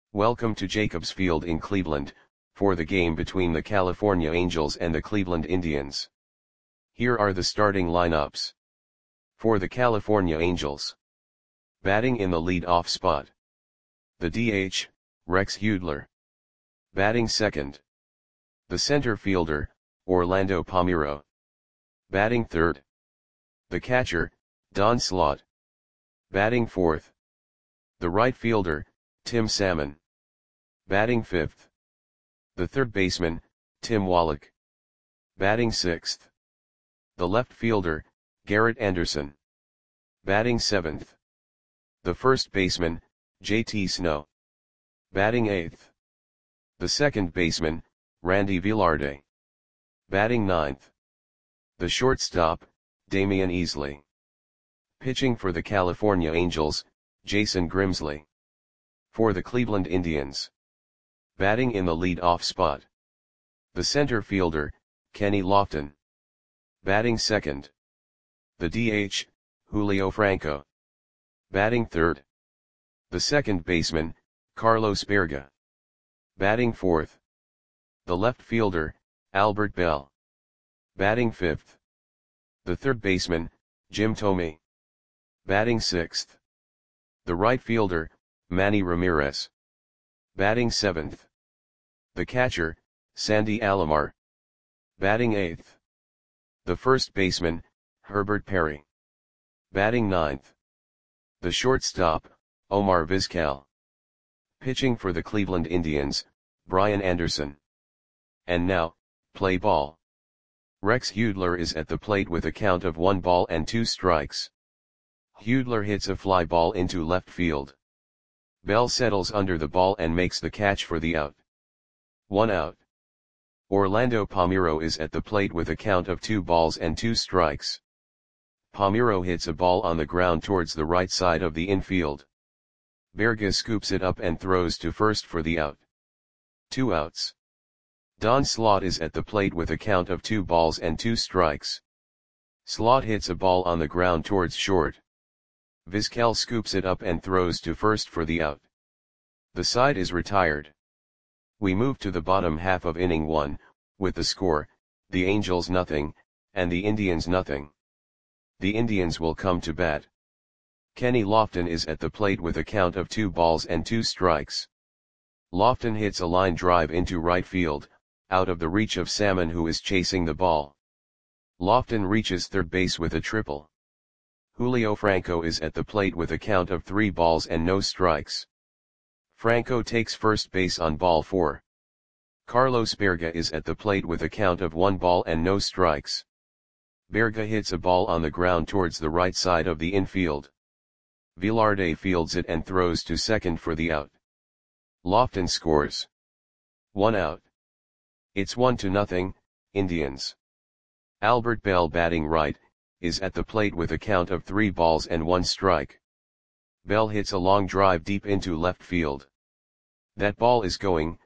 Welcome to Jacobs Field in Cleveland, for the game between the California Angels and the Cleveland Indians. Here are the starting lineups. For the California Angels. Batting in the lead-off spot. The DH, Rex Hudler. Batting second. The center fielder, Orlando Palmeiro. Batting third. The catcher, Don Slaught. Batting fourth. The right fielder, Tim Salmon. Batting fifth. The third baseman, Tim Wallach. Batting sixth. The left fielder, Garrett Anderson. Batting seventh. The first baseman, JT Snow. Batting eighth. The second baseman, Randy Velarde. Batting ninth. The shortstop, Damian Easley. Pitching for the California Angels, Jason Grimsley. For the Cleveland Indians. Batting in the lead-off spot. The center fielder, Kenny Lofton. Batting second. The DH, Julio Franco. Batting third. The second baseman, Carlos Berga. Batting fourth. The left fielder, Albert Bell. Batting fifth. The third baseman, Jim Thome. Batting sixth. The right fielder, Manny Ramirez. Batting seventh. The catcher, Sandy Alomar. Batting eighth. The first baseman, Herbert Perry. Batting ninth. The shortstop, Omar Vizquel. Pitching for the Cleveland Indians, Brian Anderson. And now, play ball. Rex Hudler is at the plate with a count of 1 ball and 2 strikes. Hudler hits a fly ball into left field. Bell settles under the ball and makes the catch for the out. 1 out. Orlando Palmeiro is at the plate with a count of 2 balls and 2 strikes. Palmeiro hits a ball on the ground towards the right side of the infield. Berga scoops it up and throws to first for the out. 2 outs. Don Slaught is at the plate with a count of 2 balls and 2 strikes. Slaught hits a ball on the ground towards short. Vizquel scoops it up and throws to first for the out. The side is retired. We move to the bottom half of inning 1, with the score, the Angels nothing, and the Indians nothing. The Indians will come to bat. Kenny Lofton is at the plate with a count of 2 balls and 2 strikes. Lofton hits a line drive into right field, out of the reach of Salmon, who is chasing the ball. Lofton reaches third base with a triple. Julio Franco is at the plate with a count of 3 balls and no strikes. Franco takes first base on ball 4. Carlos Berga is at the plate with a count of 1 ball and no strikes. Berga hits a ball on the ground towards the right side of the infield. Velarde fields it and throws to second for the out. Lofton scores. 1 out. It's 1-0, Indians. Albert Bell, batting right, is at the plate with a count of 3 balls and 1 strike. Bell hits a long drive deep into left field. That ball is gone.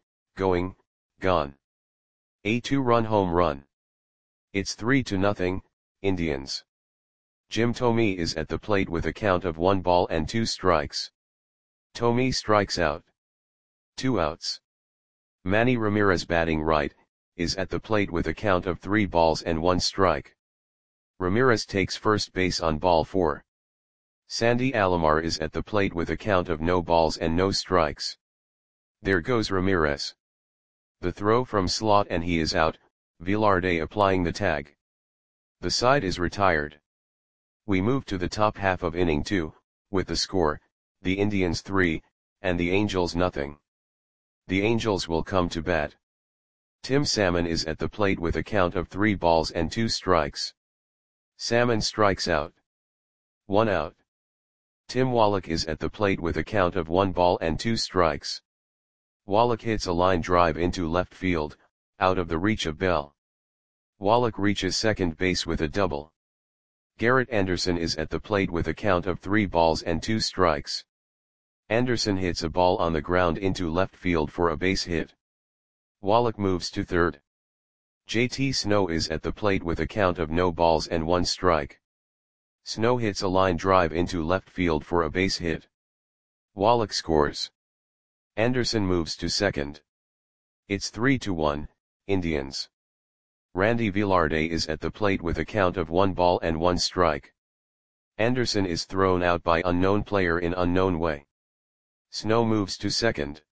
A 2-run home run. It's 3-0, Indians. Jim Thome is at the plate with a count of 1 ball and 2 strikes. Thome strikes out. 2 outs. Manny Ramirez, batting right, is at the plate with a count of 3 balls and 1 strike. Ramirez takes first base on ball 4. Sandy Alomar is at the plate with a count of no balls and no strikes. There goes Ramirez. The throw from Slaught and he is out, Velarde applying the tag. The side is retired. We move to the top half of inning 2, with the score, the Indians 3, and the Angels nothing. The Angels will come to bat. Tim Salmon is at the plate with a count of 3 balls and 2 strikes. Salmon strikes out. 1 out. Tim Wallach is at the plate with a count of 1 ball and 2 strikes. Wallach hits a line drive into left field, out of the reach of Bell. Wallach reaches second base with a double. Garrett Anderson is at the plate with a count of 3 balls and 2 strikes. Anderson hits a ball on the ground into left field for a base hit. Wallach moves to third. JT Snow is at the plate with a count of no balls and 1 strike. Snow hits a line drive into left field for a base hit. Wallach scores. Anderson moves to second. It's 3-1, Indians. Randy Velarde is at the plate with a count of 1 ball and 1 strike. Anderson is thrown out by unknown player in unknown way. Snow moves to second.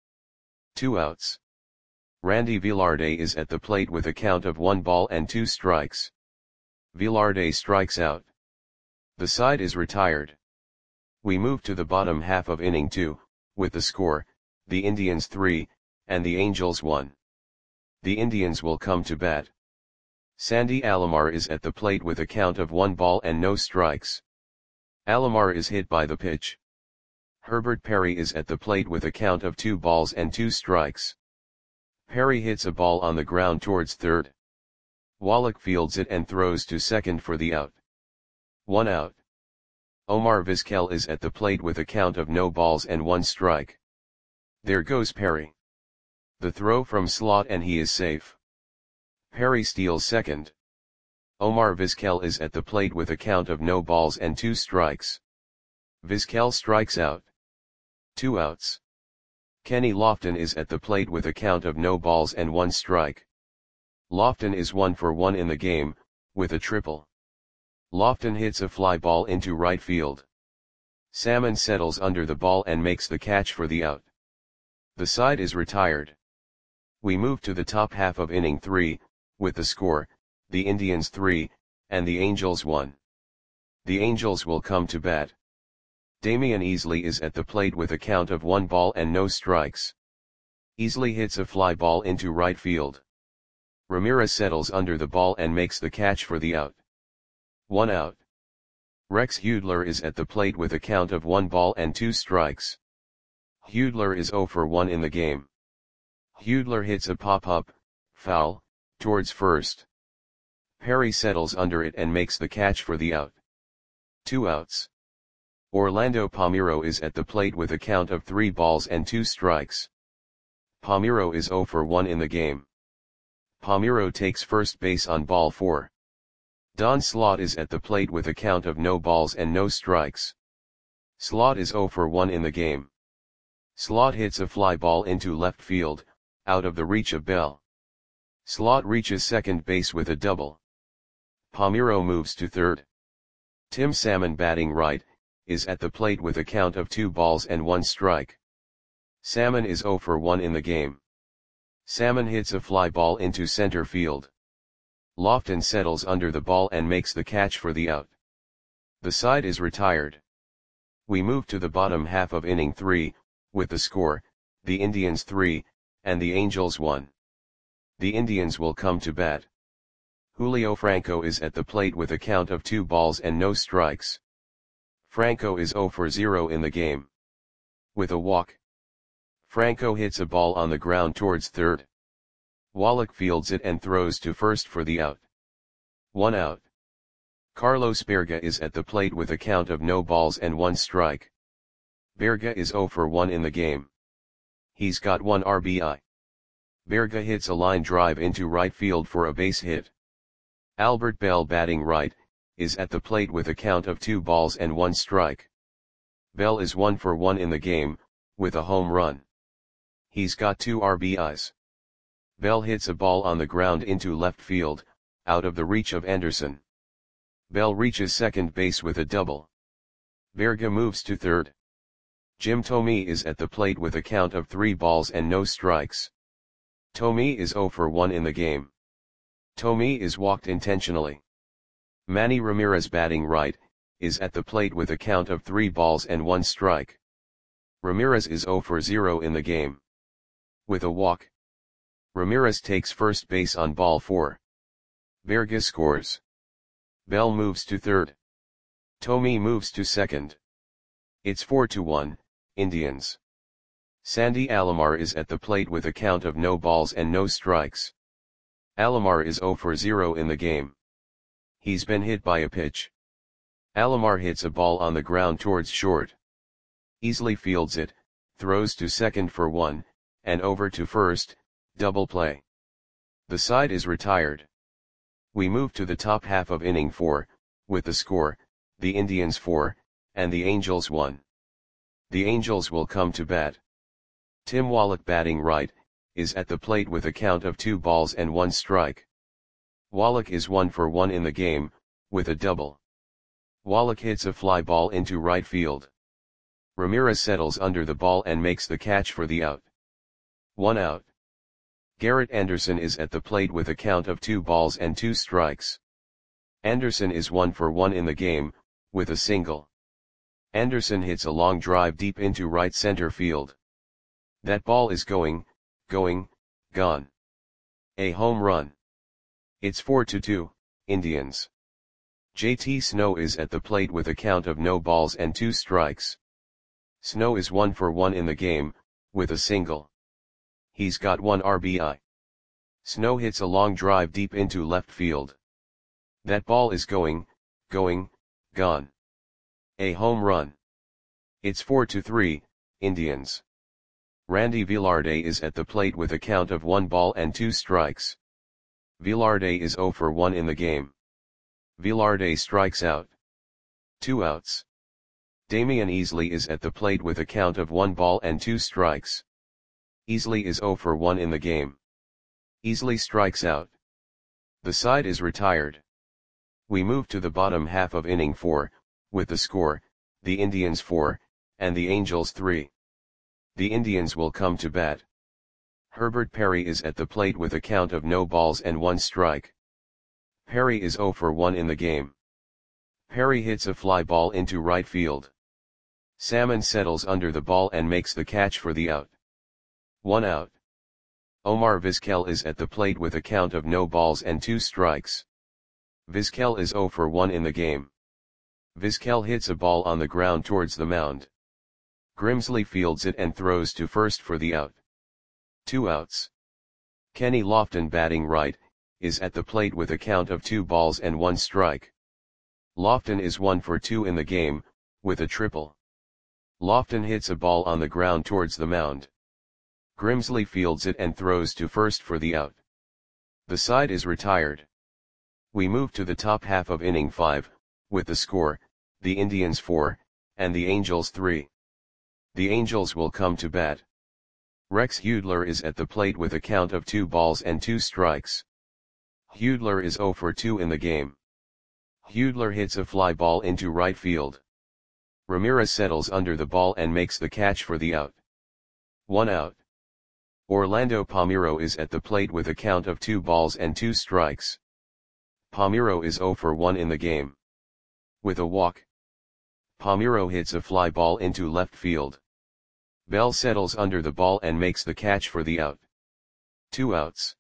2 outs. Randy Velarde is at the plate with a count of 1 ball and 2 strikes. Velarde strikes out. The side is retired. We move to the bottom half of inning 2, with the score, the Indians 3, and the Angels 1. The Indians will come to bat. Sandy Alomar is at the plate with a count of 1 ball and no strikes. Alomar is hit by the pitch. Herbert Perry is at the plate with a count of 2 balls and 2 strikes. Perry hits a ball on the ground towards third. Wallach fields it and throws to second for the out. 1 out. Omar Vizquel is at the plate with a count of no balls and 1 strike. There goes Perry. The throw from slot and he is safe. Perry steals second. Omar Vizquel is at the plate with a count of no balls and 2 strikes. Vizquel strikes out. 2 outs. Kenny Lofton is at the plate with a count of no balls and 1 strike. Lofton is 1 for 1 in the game, with a triple. Lofton hits a fly ball into right field. Salmon settles under the ball and makes the catch for the out. The side is retired. We move to the top half of inning 3, with the score, the Indians 3, and the Angels 1. The Angels will come to bat. Damian Easley is at the plate with a count of 1 ball and no strikes. Easley hits a fly ball into right field. Ramirez settles under the ball and makes the catch for the out. 1 out. Rex Hudler is at the plate with a count of 1 ball and 2 strikes. Hudler is 0 for 1 in the game. Hudler hits a pop-up, foul, towards first. Perry settles under it and makes the catch for the out. 2 outs. Orlando Palmeiro is at the plate with a count of 3 balls and 2 strikes. Palmeiro is 0 for 1 in the game. Palmeiro takes first base on ball 4. Don Slaught is at the plate with a count of no balls and no strikes. Slaught is 0 for 1 in the game. Slaught hits a fly ball into left field, out of the reach of Bell. Slaught reaches second base with a double. Palmeiro moves to third. Tim Salmon, batting right, is at the plate with a count of 2 balls and 1 strike. Salmon is 0 for 1 in the game. Salmon hits a fly ball into center field. Lofton settles under the ball and makes the catch for the out. The side is retired. We move to the bottom half of inning 3, with the score, the Indians 3, and the Angels 1. The Indians will come to bat. Julio Franco is at the plate with a count of 2 balls and no strikes. Franco is 0 for 0 in the game. With a walk. Franco hits a ball on the ground towards third. Wallach fields it and throws to first for the out. 1 out. Carlos Berga is at the plate with a count of no balls and 1 strike. Berga is 0 for 1 in the game. He's got 1 RBI. Berga hits a line drive into right field for a base hit. Albert Bell, batting right, is at the plate with a count of 2 balls and 1 strike. Bell is 1 for 1 in the game, with a home run. He's got 2 RBIs. Bell hits a ball on the ground into left field, out of the reach of Anderson. Bell reaches second base with a double. Berga moves to third. Jim Thome is at the plate with a count of 3 balls and no strikes. Thome is 0 for 1 in the game. Thome is walked intentionally. Manny Ramirez, batting right, is at the plate with a count of 3 balls and 1 strike. Ramirez is 0 for 0 in the game. With a walk. Ramirez takes first base on ball 4. Berga scores. Bell moves to third. Thome moves to second. It's 4-1, Indians. Sandy Alomar is at the plate with a count of no balls and no strikes. Alomar is 0 for 0 in the game. He's been hit by a pitch. Alomar hits a ball on the ground towards short. Easley fields it, throws to second for 1, and over to first, double play. The side is retired. We move to the top half of inning 4, with the score, the Indians 4, and the Angels 1. The Angels will come to bat. Tim Wallach batting right, is at the plate with a count of 2 balls and 1 strike. Wallach is 1 for 1 in the game, with a double. Wallach hits a fly ball into right field. Ramirez settles under the ball and makes the catch for the out. 1 out. Garrett Anderson is at the plate with a count of 2 balls and 2 strikes. Anderson is 1 for 1 in the game, with a single. Anderson hits a long drive deep into right center field. That ball is going, gone. A home run. It's 4-2, Indians. JT Snow is at the plate with a count of no balls and 2 strikes. Snow is 1 for 1 in the game, with a single. He's got 1 RBI. Snow hits a long drive deep into left field. That ball is going, gone. A home run. It's 4-3, Indians. Randy Velarde is at the plate with a count of 1 ball and 2 strikes. Velarde is 0 for 1 in the game. Velarde strikes out. 2 outs. Damian Easley is at the plate with a count of 1 ball and 2 strikes. Easley is 0 for 1 in the game. Easley strikes out. The side is retired. We move to the bottom half of inning 4, with the score, the Indians 4, and the Angels 3. The Indians will come to bat. Herbert Perry is at the plate with a count of no balls and 1 strike. Perry is 0 for 1 in the game. Perry hits a fly ball into right field. Salmon settles under the ball and makes the catch for the out. 1 out. Omar Vizquel is at the plate with a count of no balls and 2 strikes. Vizquel is 0 for 1 in the game. Vizquel hits a ball on the ground towards the mound. Grimsley fields it and throws to first for the out. 2 outs. Kenny Lofton batting right, is at the plate with a count of 2 balls and 1 strike. Lofton is 1 for 2 in the game, with a triple. Lofton hits a ball on the ground towards the mound. Grimsley fields it and throws to first for the out. The side is retired. We move to the top half of inning 5, with the score, the Indians 4, and the Angels 3. The Angels will come to bat. Rex Hudler is at the plate with a count of 2 balls and 2 strikes. Hudler is 0 for 2 in the game. Hudler hits a fly ball into right field. Ramirez settles under the ball and makes the catch for the out. 1 out. Orlando Palmeiro is at the plate with a count of 2 balls and 2 strikes. Palmeiro is 0 for 1 in the game. With a walk. Palmeiro hits a fly ball into left field. Bell settles under the ball and makes the catch for the out. 2 outs.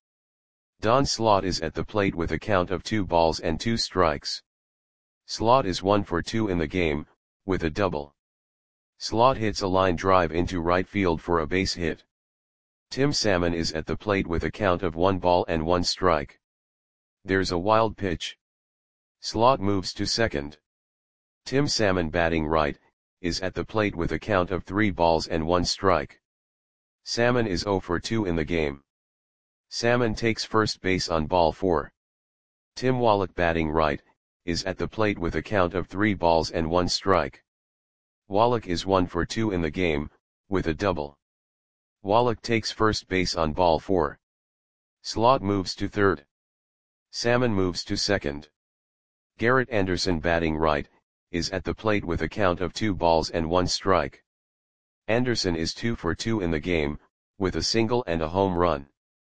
Don Slaught is at the plate with a count of 2 balls and 2 strikes. Slaught is 1 for 2 in the game, with a double. Slaught hits a line drive into right field for a base hit. Tim Salmon is at the plate with a count of 1 ball and 1 strike. There's a wild pitch. Slaught moves to second. Tim Salmon batting right, is at the plate with a count of 3 balls and 1 strike. Salmon is 0 for 2 in the game. Salmon takes first base on ball 4. Tim Wallach batting right, is at the plate with a count of 3 balls and 1 strike. Wallach is 1 for 2 in the game, with a double. Wallach takes first base on ball 4. Slaught moves to third. Salmon moves to second. Garrett Anderson batting right, is at the plate with a count of 2 balls and 1 strike. Anderson is 2 for 2 in the game, with a single and a home run.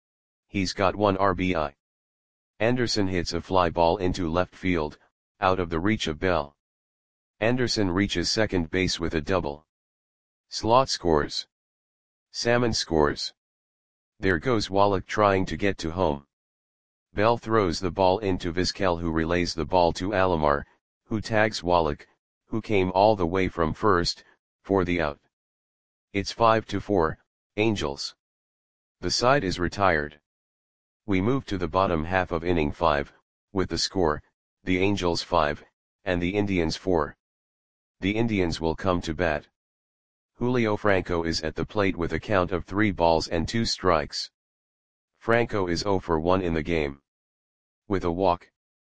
He's got 1 RBI. Anderson hits a fly ball into left field, out of the reach of Bell. Anderson reaches second base with a double. Slaught scores. Salmon scores. There goes Wallach trying to get to home. Bell throws the ball into Vizquel, who relays the ball to Alomar, who tags Wallach, who came all the way from first, for the out. It's 5-4, Angels. The side is retired. We move to the bottom half of inning 5, with the score, the Angels 5, and the Indians 4. The Indians will come to bat. Julio Franco is at the plate with a count of 3 balls and 2 strikes. Franco is 0 for 1 in the game. With a walk.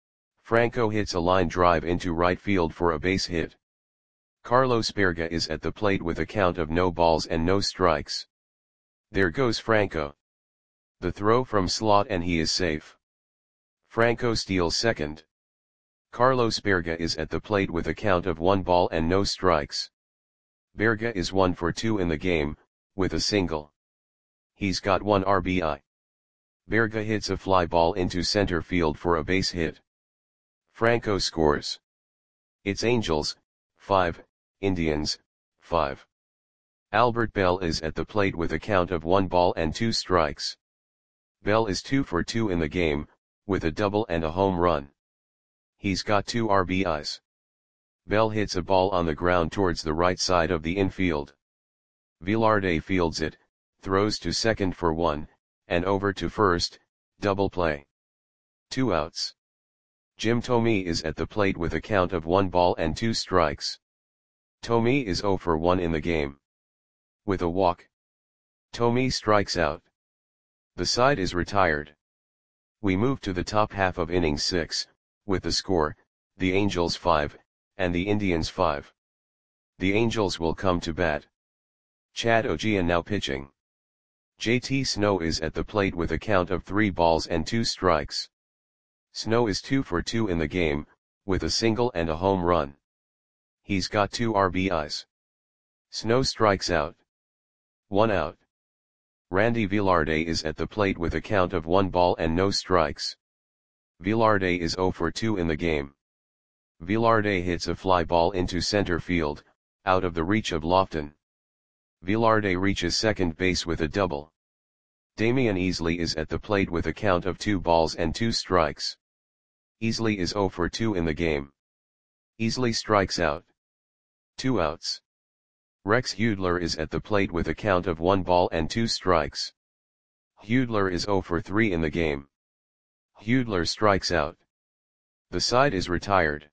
Franco hits a line drive into right field for a base hit. Carlos Berga is at the plate with a count of no balls and no strikes. There goes Franco. The throw from Slot and he is safe. Franco steals second. Carlos Berga is at the plate with a count of 1 ball and no strikes. Berga is 1 for 2 in the game, with a single. He's got 1 RBI. Berga hits a fly ball into center field for a base hit. Franco scores. It's Angels, 5, Indians, 5. Albert Bell is at the plate with a count of 1 ball and 2 strikes. Bell is 2 for 2 in the game, with a double and a home run. He's got 2 RBIs. Bell hits a ball on the ground towards the right side of the infield. Velarde fields it, throws to second for 1, and over to first, double play. 2 outs. Jim Thome is at the plate with a count of 1 ball and 2 strikes. Thome is 0 for 1 in the game. With a walk, Thome strikes out. The side is retired. We move to the top half of inning 6, with the score, the Angels 5, and the Indians 5. The Angels will come to bat. Chad Ogea now pitching. JT Snow is at the plate with a count of 3 balls and 2 strikes. Snow is 2 for 2 in the game, with a single and a home run. He's got 2 RBIs. Snow strikes out. 1 out. Randy Velarde is at the plate with a count of 1 ball and no strikes. Velarde is 0 for 2 in the game. Velarde hits a fly ball into center field, out of the reach of Lofton. Velarde reaches second base with a double. Damian Easley is at the plate with a count of 2 balls and 2 strikes. Easley is 0 for 2 in the game. Easley strikes out. 2 outs. Rex Hudler is at the plate with a count of 1 ball and 2 strikes. Hudler is 0 for 3 in the game. Hudler strikes out. The side is retired.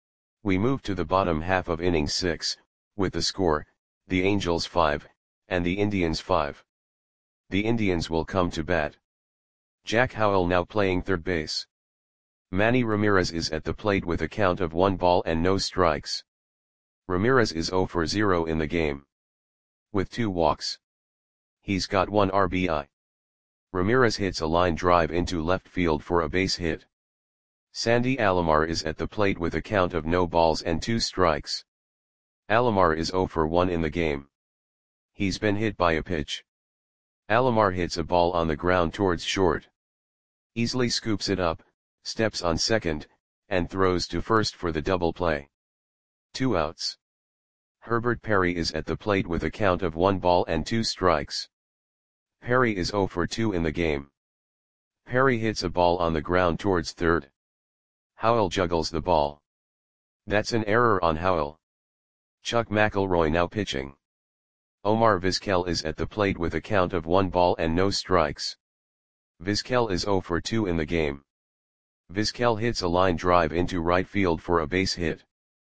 We move to the bottom half of inning 6, with the score, the Angels 5, and the Indians 5. The Indians will come to bat. Jack Howell now playing third base. Manny Ramirez is at the plate with a count of 1 ball and no strikes. Ramirez is 0 for 0 in the game. With 2 walks. He's got 1 RBI. Ramirez hits a line drive into left field for a base hit. Sandy Alomar is at the plate with a count of no balls and 2 strikes. Alomar is 0 for 1 in the game. He's been hit by a pitch. Alomar hits a ball on the ground towards short. Easley scoops it up, steps on second, and throws to first for the double play. 2 outs. Herbert Perry is at the plate with a count of 1 ball and 2 strikes. Perry is 0 for 2 in the game. Perry hits a ball on the ground towards third. Howell juggles the ball. That's an error on Howell. Chuck McElroy now pitching. Omar Vizquel is at the plate with a count of 1 ball and no strikes. Vizquel is 0 for 2 in the game. Vizquel hits a line drive into right field for a base hit.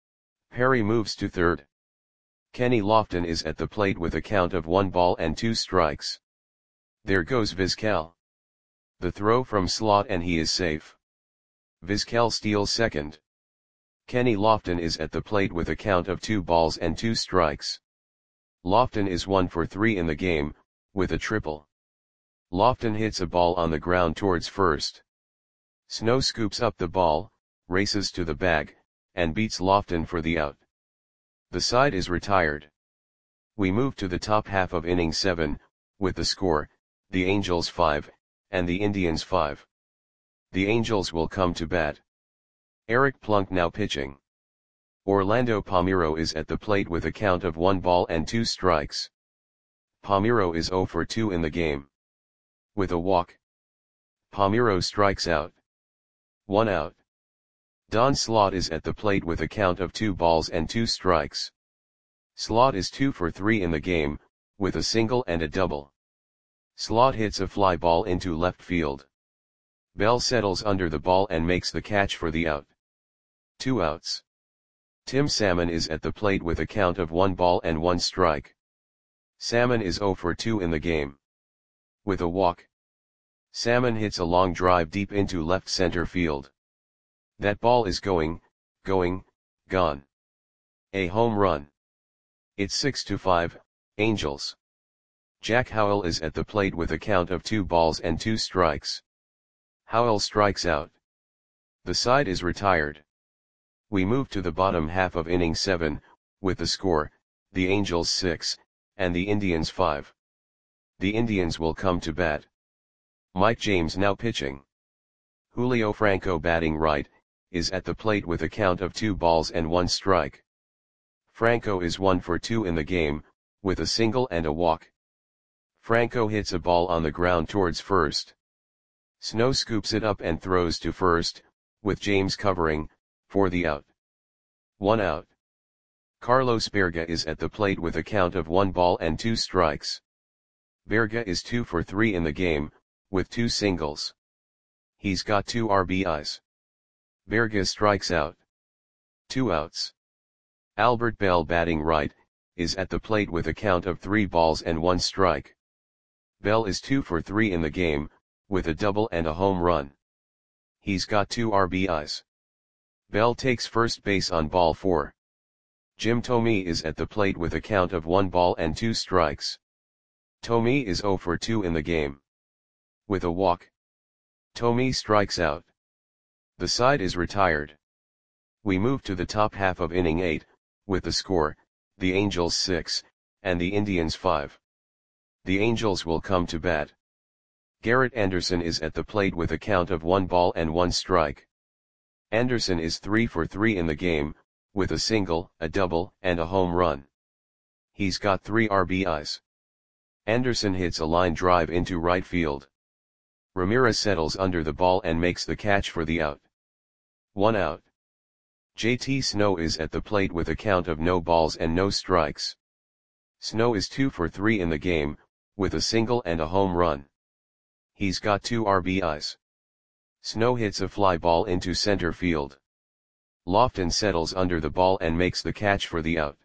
Perry moves to third. Kenny Lofton is at the plate with a count of 1 ball and 2 strikes. There goes Vizquel. The throw from Slot and he is safe. Vizquel steals second. Kenny Lofton is at the plate with a count of 2 balls and 2 strikes. Lofton is 1 for 3 in the game, with a triple. Lofton hits a ball on the ground towards first. Snow scoops up the ball, races to the bag, and beats Lofton for the out. The side is retired. We move to the top half of inning 7, with the score, the Angels 5, and the Indians 5. The Angels will come to bat. Eric Plunk now pitching. Orlando Palmeiro is at the plate with a count of 1 ball and 2 strikes. Palmeiro is 0 for 2 in the game. With a walk, Palmeiro strikes out. 1 out. Don Slot is at the plate with a count of 2 balls and 2 strikes. Slot is 2 for 3 in the game, with a single and a double. Slot hits a fly ball into left field. Bell settles under the ball and makes the catch for the out. 2 outs. Tim Salmon is at the plate with a count of 1 ball and 1 strike. Salmon is 0 for 2 in the game. With a walk, Salmon hits a long drive deep into left center field. That ball is going, gone. A home run. It's 6-5, Angels. Jack Howell is at the plate with a count of 2 balls and 2 strikes. Howell strikes out. The side is retired. We move to the bottom half of inning 7, with the score, the Angels 6, and the Indians 5. The Indians will come to bat. Mike James now pitching. Julio Franco batting right, is at the plate with a count of 2 balls and 1 strike. Franco is 1 for 2 in the game, with a single and a walk. Franco hits a ball on the ground towards first. Snow scoops it up and throws to first, with James covering, for the out. 1 out. Carlos Berga is at the plate with a count of 1 ball and 2 strikes. Berga is 2 for 3 in the game, with 2 singles. He's got 2 RBIs. Berga strikes out. 2 outs. Albert Bell batting right, is at the plate with a count of 3 balls and 1 strike. Bell is 2 for 3 in the game, with a double and a home run. He's got 2 RBIs. Bell takes first base on ball 4. Jim Thome is at the plate with a count of 1 ball and 2 strikes. Thome is 0 for 2 in the game. With a walk. Thome strikes out. The side is retired. We move to the top half of inning 8, with the score, the Angels 6, and the Indians 5. The Angels will come to bat. Garrett Anderson is at the plate with a count of 1 ball and 1 strike. Anderson is 3 for 3 in the game, with a single, a double, and a home run. He's got 3 RBIs. Anderson hits a line drive into right field. Ramirez settles under the ball and makes the catch for the out. 1 out. JT Snow is at the plate with a count of no balls and no strikes. Snow is 2 for 3 in the game, with a single and a home run. He's got 2 RBIs. Snow hits a fly ball into center field. Lofton settles under the ball and makes the catch for the out.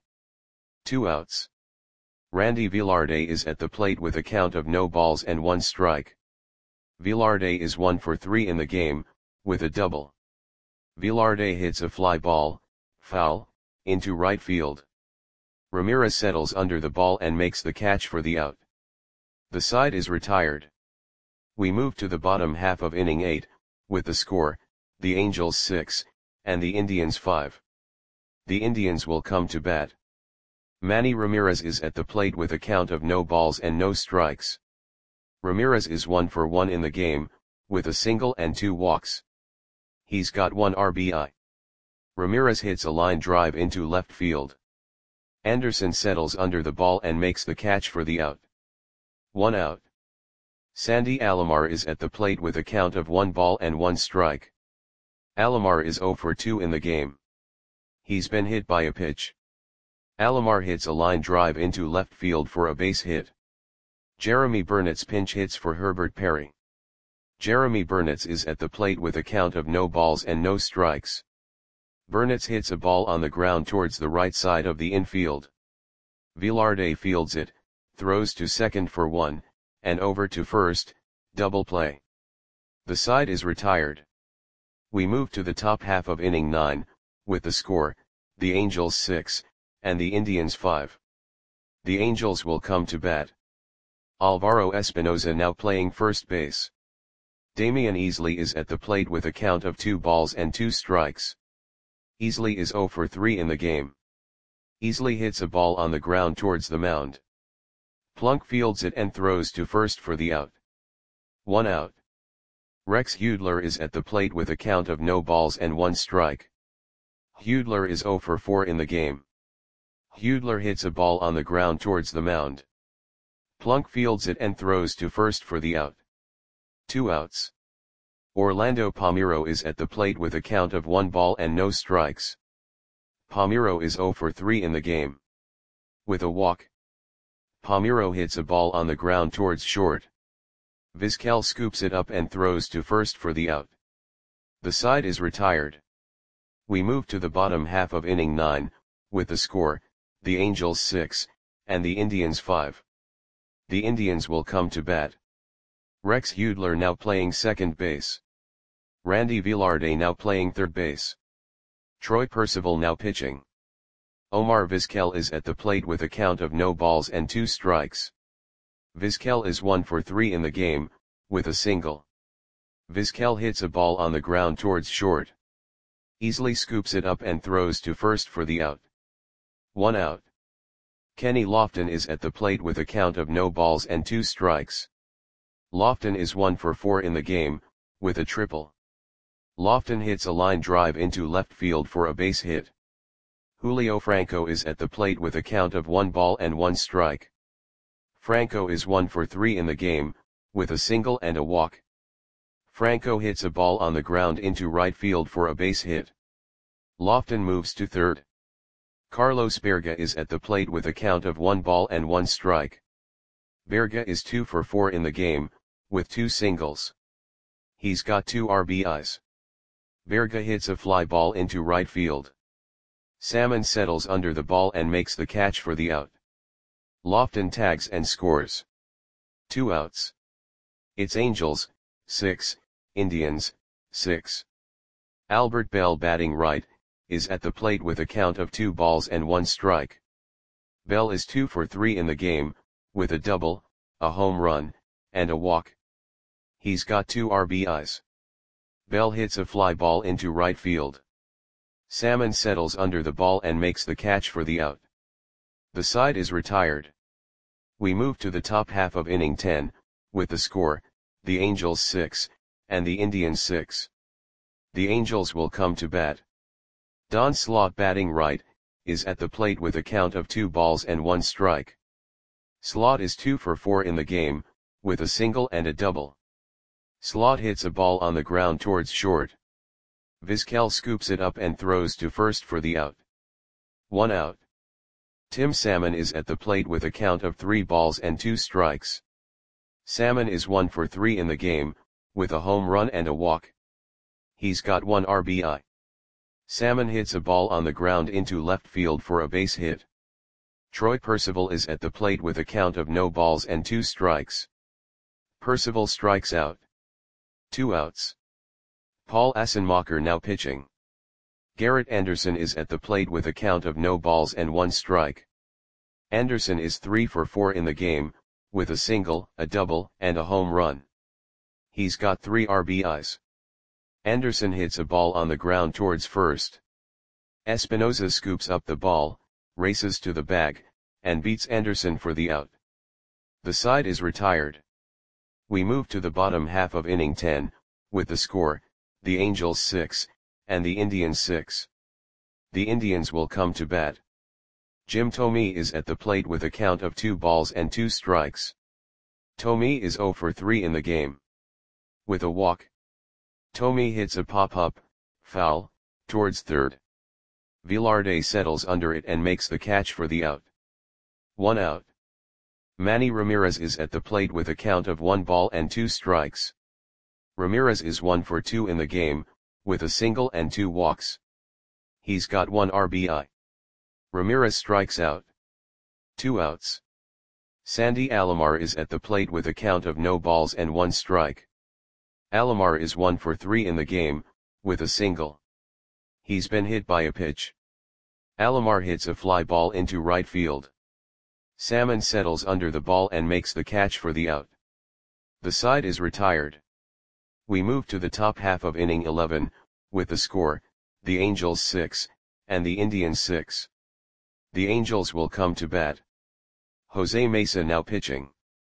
2 outs. Randy Velarde is at the plate with a count of no balls and 1 strike. Velarde is 1 for 3 in the game, with a double. Velarde hits a fly ball, foul, into right field. Ramirez settles under the ball and makes the catch for the out. The side is retired. We move to the bottom half of inning 8, with the score, the Angels 6, and the Indians 5. The Indians will come to bat. Manny Ramirez is at the plate with a count of no balls and no strikes. Ramirez is 1 for 1 in the game, with a single and 2 walks. He's got 1 RBI. Ramirez hits a line drive into left field. Anderson settles under the ball and makes the catch for the out. 1 out. Sandy Alomar is at the plate with a count of 1 ball and 1 strike. Alomar is 0 for 2 in the game. He's been hit by a pitch. Alomar hits a line drive into left field for a base hit. Jeremy Burnitz pinch hits for Herbert Perry. Jeremy Burnitz is at the plate with a count of no balls and no strikes. Burnitz hits a ball on the ground towards the right side of the infield. Velarde fields it, throws to second for 1, and over to first, double play. The side is retired. We move to the top half of inning 9, with the score, the Angels 6, and the Indians 5. The Angels will come to bat. Alvaro Espinoza now playing first base. Damian Easley is at the plate with a count of 2 balls and 2 strikes. Easley is 0 for 3 in the game. Easley hits a ball on the ground towards the mound. Plunk fields it and throws to first for the out. 1 out. Rex Hudler is at the plate with a count of no balls and 1 strike. Hudler is 0 for 4 in the game. Hudler hits a ball on the ground towards the mound. Plunk fields it and throws to first for the out. 2 outs. Orlando Palmeiro is at the plate with a count of 1 ball and no strikes. Palmeiro is 0 for 3 in the game. With a walk. Palmeiro hits a ball on the ground towards short. Vizquel scoops it up and throws to first for the out. The side is retired. We move to the bottom half of inning 9, with the score, the Angels 6, and the Indians 5. The Indians will come to bat. Rex Hudler now playing second base. Randy Velarde now playing third base. Troy Percival now pitching. Omar Vizquel is at the plate with a count of no balls and 2 strikes. Vizquel is 1 for 3 in the game, with a single. Vizquel hits a ball on the ground towards short. Easily scoops it up and throws to first for the out. 1 out. Kenny Lofton is at the plate with a count of no balls and 2 strikes. Lofton is 1 for 4 in the game, with a triple. Lofton hits a line drive into left field for a base hit. Julio Franco is at the plate with a count of 1 ball and 1 strike. Franco is 1 for 3 in the game, with a single and a walk. Franco hits a ball on the ground into right field for a base hit. Lofton moves to third. Carlos Berga is at the plate with a count of 1 ball and 1 strike. Berga is 2 for 4 in the game, with 2 singles. He's got 2 RBIs. Berga hits a fly ball into right field. Salmon settles under the ball and makes the catch for the out. Lofton tags and scores. 2 outs. It's Angels, 6, Indians, 6. Albert Bell batting right, is at the plate with a count of 2 balls and 1 strike. Bell is 2 for 3 in the game, with a double, a home run, and a walk. He's got 2 RBIs. Bell hits a fly ball into right field. Salmon settles under the ball and makes the catch for the out. The side is retired. We move to the top half of inning 10, with the score, the Angels 6, and the Indians 6. The Angels will come to bat. Don Slaught batting right, is at the plate with a count of 2 balls and 1 strike. Slaught is 2 for 4 in the game, with a single and a double. Slaught hits a ball on the ground towards short. Vizquel scoops it up and throws to first for the out. 1 out. Tim Salmon is at the plate with a count of 3 balls and 2 strikes. Salmon is 1 for 3 in the game, with a home run and a walk. He's got 1 RBI. Salmon hits a ball on the ground into left field for a base hit. Troy Percival is at the plate with a count of no balls and 2 strikes. Percival strikes out. 2 outs. Paul Assenmacher now pitching. Garrett Anderson is at the plate with a count of no balls and 1 strike. Anderson is 3 for 4 in the game, with a single, a double, and a home run. He's got 3 RBIs. Anderson hits a ball on the ground towards first. Espinoza scoops up the ball, races to the bag, and beats Anderson for the out. The side is retired. We move to the bottom half of inning 10, with the score, the Angels 6, and the Indians 6. The Indians will come to bat. Jim Thome is at the plate with a count of 2 balls and 2 strikes. Thome is 0 for 3 in the game. With a walk. Thome hits a pop-up, foul, towards third. Velarde settles under it and makes the catch for the out. 1 out. Manny Ramirez is at the plate with a count of 1 ball and 2 strikes. Ramirez is 1 for 2 in the game, with a single and 2 walks. He's got 1 RBI. Ramirez strikes out. 2 outs. Sandy Alomar is at the plate with a count of no balls and 1 strike. Alomar is 1 for 3 in the game, with a single. He's been hit by a pitch. Alomar hits a fly ball into right field. Salmon settles under the ball and makes the catch for the out. The side is retired. We move to the top half of inning 11, with the score, the Angels 6, and the Indians 6. The Angels will come to bat. Jose Mesa now pitching.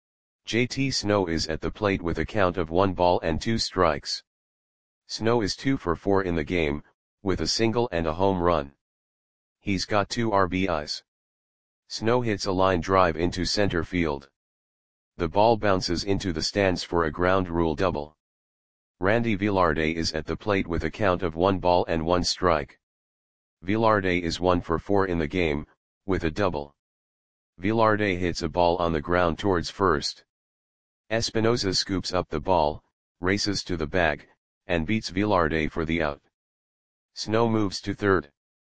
JT Snow is at the plate with a count of 1 ball and 2 strikes. Snow is 2 for 4 in the game, with a single and a home run. He's got 2 RBIs. Snow hits a line drive into center field. The ball bounces into the stands for a ground rule double. Randy Velarde is at the plate with a count of 1 ball and 1 strike. Velarde is 1 for 4 in the game, with a double. Velarde hits a ball on the ground towards first. Espinoza scoops up the ball, races to the bag, and beats Velarde for the out. Snow moves to third.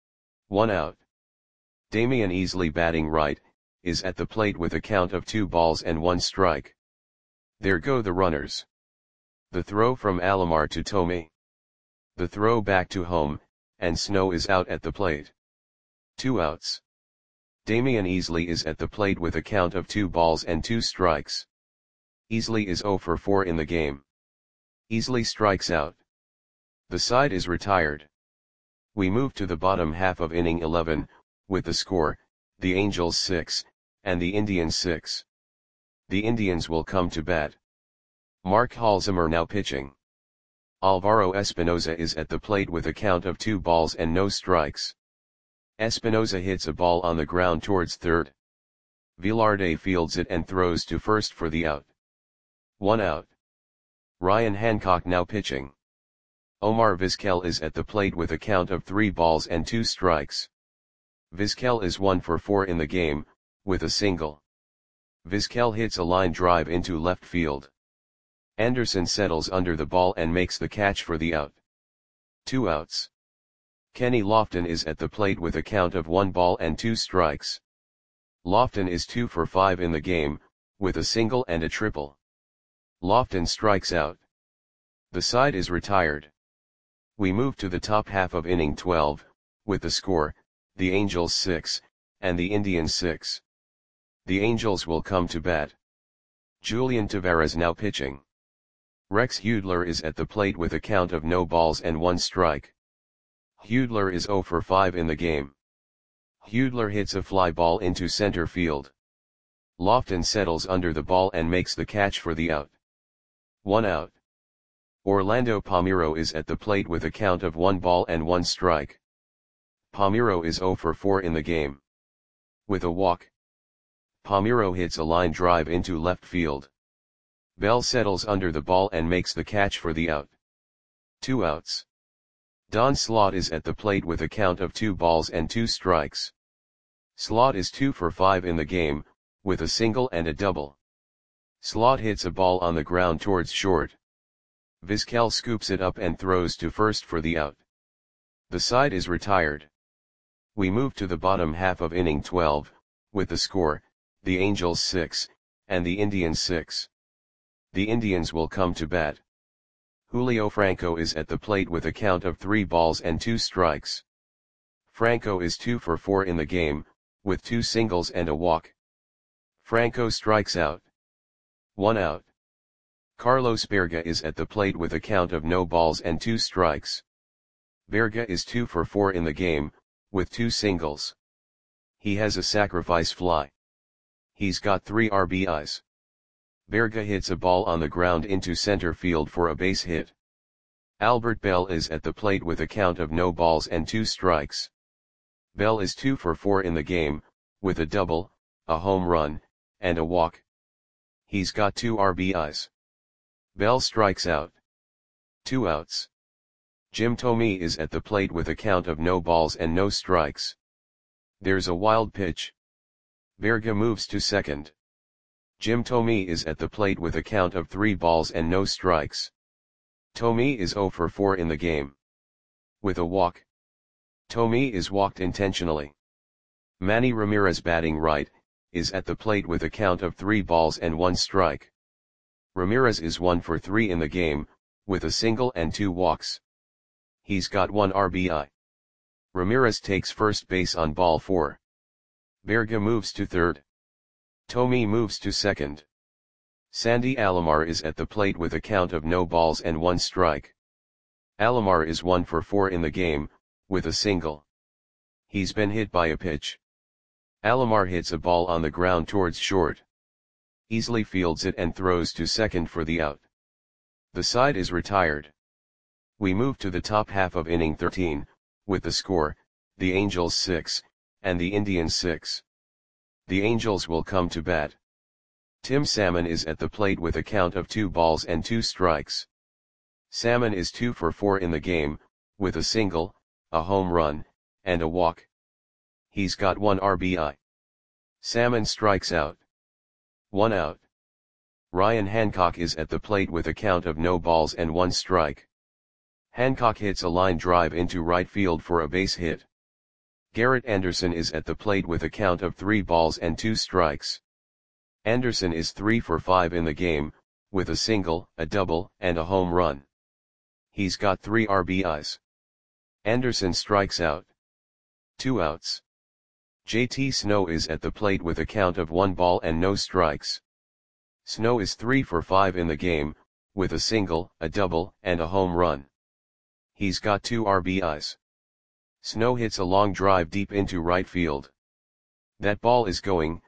1 out. Damian Easley batting right, is at the plate with a count of 2 balls and 1 strike. There go the runners. The throw from Alomar to Thome. The throw back to home, and Snow is out at the plate. 2 outs. Damian Easley is at the plate with a count of 2 balls and 2 strikes. Easley is 0 for 4 in the game. Easley strikes out. The side is retired. We move to the bottom half of inning 11, with the score, the Angels 6, and the Indians 6. The Indians will come to bat. Mark Halzimer now pitching. Alvaro Espinoza is at the plate with a count of 2 balls and no strikes. Espinoza hits a ball on the ground towards third. Velarde fields it and throws to first for the out. 1 out. Ryan Hancock now pitching. Omar Vizquel is at the plate with a count of 3 balls and 2 strikes. Vizquel is 1 for 4 in the game, with a single. Vizquel hits a line drive into left field. Anderson settles under the ball and makes the catch for the out. 2 outs. Kenny Lofton is at the plate with a count of 1 ball and 2 strikes. Lofton is 2 for 5 in the game, with a single and a triple. Lofton strikes out. The side is retired. We move to the top half of inning 12, with the score, the Angels 6, and the Indians 6. The Angels will come to bat. Julian Taveras now pitching. Rex Hudler is at the plate with a count of no balls and 1 strike. Hudler is 0 for 5 in the game. Hudler hits a fly ball into center field. Lofton settles under the ball and makes the catch for the out. 1 out. Orlando Palmeiro is at the plate with a count of 1 ball and 1 strike. Palmeiro is 0 for 4 in the game. With a walk. Palmeiro hits a line drive into left field. Bell settles under the ball and makes the catch for the out. 2 outs. Don Slaught is at the plate with a count of 2 balls and 2 strikes. Slaught is 2 for 5 in the game, with a single and a double. Slaught hits a ball on the ground towards short. Vizquel scoops it up and throws to first for the out. The side is retired. We move to the bottom half of inning 12, with the score, the Angels 6, and the Indians 6. The Indians will come to bat. Julio Franco is at the plate with a count of 3 balls and 2 strikes. Franco is 2 for 4 in the game, with 2 singles and a walk. Franco strikes out. 1 out. Carlos Berga is at the plate with a count of no balls and 2 strikes. Berga is 2 for 4 in the game, with 2 singles. He has a sacrifice fly. He's got 3 RBIs. Berga hits a ball on the ground into center field for a base hit. Albert Bell is at the plate with a count of no balls and 2 strikes. Bell is 2 for 4 in the game, with a double, a home run, and a walk. He's got 2 RBIs. Bell strikes out. 2 outs. Jim Thome is at the plate with a count of no balls and no strikes. There's a wild pitch. Berga moves to second. Jim Thome is at the plate with a count of 3 balls and no strikes. Thome is 0 for 4 in the game. With a walk. Thome is walked intentionally. Manny Ramirez batting right, is at the plate with a count of 3 balls and 1 strike. Ramirez is 1 for 3 in the game, with a single and 2 walks. He's got 1 RBI. Ramirez takes first base on ball 4. Berga moves to third. Thome moves to second. Sandy Alomar is at the plate with a count of no balls and 1 strike. Alomar is 1 for 4 in the game, with a single. He's been hit by a pitch. Alomar hits a ball on the ground towards short. Easley fields it and throws to second for the out. The side is retired. We move to the top half of inning 13, with the score, the Angels 6, and the Indians 6. The Angels will come to bat. Tim Salmon is at the plate with a count of 2 balls and 2 strikes. Salmon is 2 for 4 in the game, with a single, a home run, and a walk. He's got 1 RBI. Salmon strikes out. 1 out. Ryan Hancock is at the plate with a count of no balls and 1 strike. Hancock hits a line drive into right field for a base hit. Garrett Anderson is at the plate with a count of 3 balls and 2 strikes. Anderson is 3 for 5 in the game, with a single, a double, and a home run. He's got 3 RBIs. Anderson strikes out. 2 outs. JT Snow is at the plate with a count of 1 ball and no strikes. Snow is 3 for 5 in the game, with a single, a double, and a home run. He's got 2 RBIs. Snow hits a long drive deep into right field. That ball is gone.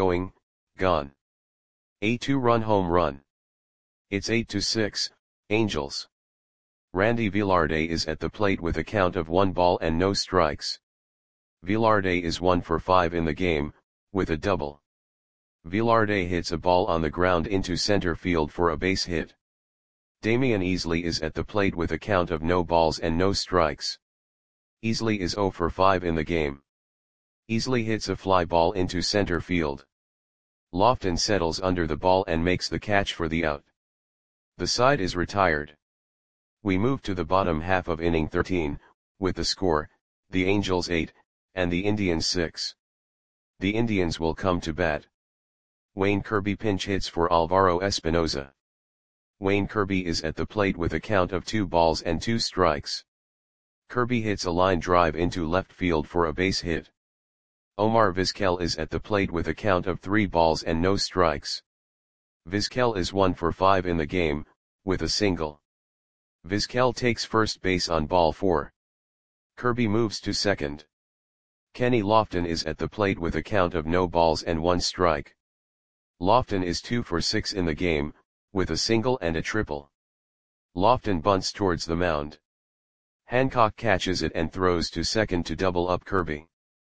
A 2-run home run. It's 8-6, Angels. Randy Velarde is at the plate with a count of 1 ball and no strikes. Velarde is 1 for 5 in the game, with a double. Velarde hits a ball on the ground into center field for a base hit. Damian Easley is at the plate with a count of no balls and no strikes. Easley is 0 for 5 in the game. Easley hits a fly ball into center field. Lofton settles under the ball and makes the catch for the out. The side is retired. We move to the bottom half of inning 13, with the score, the Angels 8, and the Indians 6. The Indians will come to bat. Wayne Kirby pinch hits for Alvaro Espinoza. Wayne Kirby is at the plate with a count of 2 balls and 2 strikes. Kirby hits a line drive into left field for a base hit. Omar Vizquel is at the plate with a count of 3 balls and no strikes. Vizquel is 1 for 5 in the game, with a single. Vizquel takes first base on ball 4. Kirby moves to second. Kenny Lofton is at the plate with a count of no balls and 1 strike. Lofton is 2 for 6 in the game, with a single and a triple. Lofton bunts towards the mound. Hancock catches it and throws to second to double up Kirby.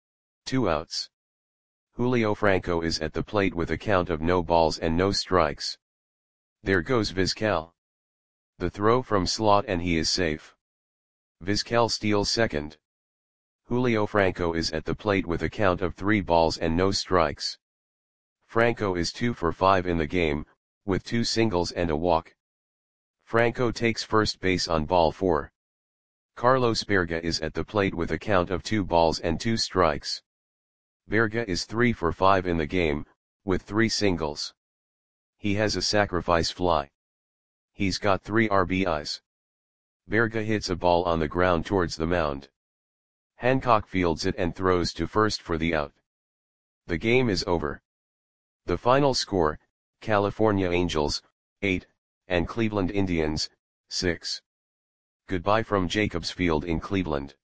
2 outs. Julio Franco is at the plate with a count of no balls and no strikes. There goes Vizquel. The throw from slot and he is safe. Vizquel steals second. Julio Franco is at the plate with a count of 3 balls and no strikes. Franco is 2 for 5 in the game, with 2 singles and a walk. Franco takes first base on ball 4. Carlos Berga is at the plate with a count of 2 balls and 2 strikes. Berga is 3 for 5 in the game, with 3 singles. He has a sacrifice fly. He's got 3 RBIs. Berga hits a ball on the ground towards the mound. Hancock fields it and throws to first for the out. The game is over. The final score, California Angels, 8, and Cleveland Indians, 6. Goodbye from Jacobs Field in Cleveland.